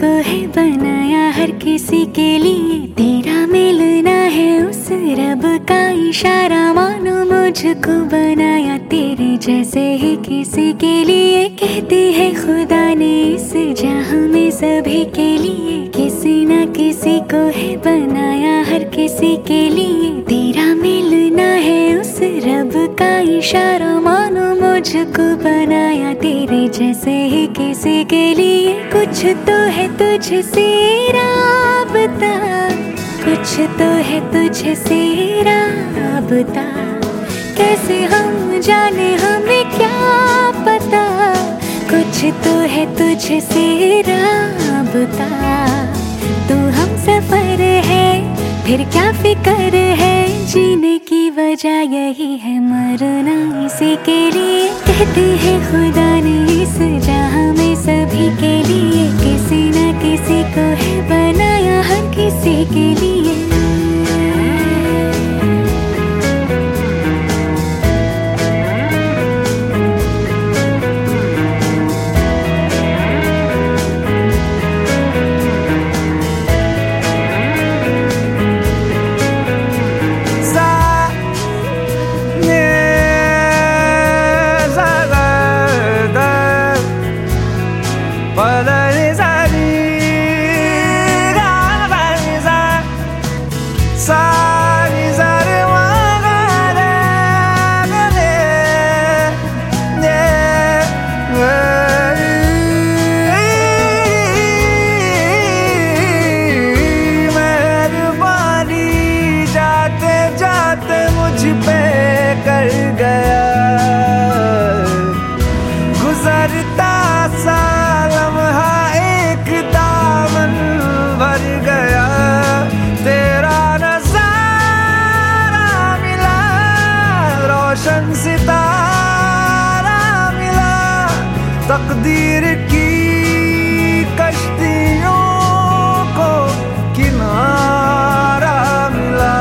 को है बनाया हर किसी के लिए। तेरा मिलना है उस रब का इशारा, मानो मुझको बनाया तेरे जैसे ही किसी के लिए। कहती है खुदा ने इस जहां में सभी के लिए, किसी न किसी को है बनाया हर किसी के लिए। तेरा मिलना है उस रब का इशारा, मानो मुझको बनाया तेरे जैसे ही किसी के लिए। कुछ तो है तुझसे राबता, कुछ तो है तुझसे राबता, कैसे हम जाने हमें क्या पता। कुछ तो है तुझसे राबता, तू हम सफर है फिर क्या फिक्र है। जीने की वजह यही है, मरना इसी के लिए। कहती है खुदा ने इस जहां में सभी के लिए, किसी न किसी को है बनाया हर किसी के लिए। गुजरता सा लम्हा एक दामन भर गया, तेरा नजारा मिला, रोशन सितारा मिला। तकदीर की कश्तियों को किनारा मिला।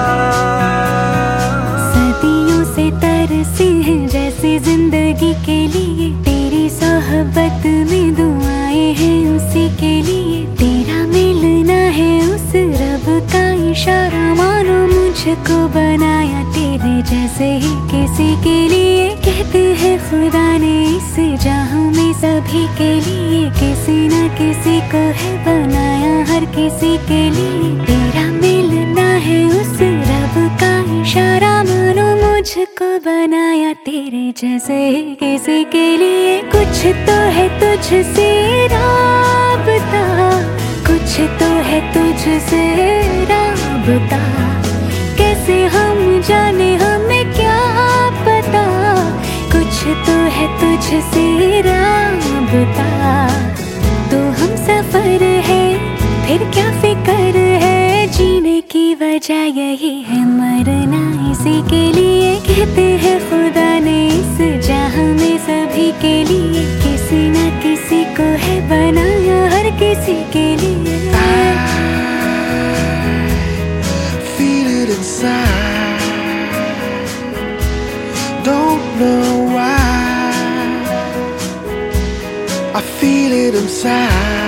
सदियों से तरसी है जैसी जिंदगी के लिए, तेरी सोहबत में दुआएं हैं उसी के लिए। तेरा मिलना है उस रब का इशारा, मानो मुझको बनाया तेरे जैसे ही किसी के लिए। कहते हैं खुदा ने इस जहां में सभी के लिए, किसी न किसी को है बनाया हर किसी के लिए। तेरा मिलना है उस रब का इशारा, मानो मुझको बनाया तेरे जैसे ही किसी के लिए। कुछ तो है तुझसे राबता, कुछ तो है तुझसे राबता, कैसे हम जाने हमें क्या पता। कुछ तो है तुझसे राबता, तो हम सफर है फिर क्या फिक्र है। जीने की वजह यही है, मरना इसी के लिए। कहते हैं खुदा ने इस जहां में सभी के लिए, किसी न किसी को है बनाया हर किसी के लिए। Feel it inside, don't know why. I feel it inside.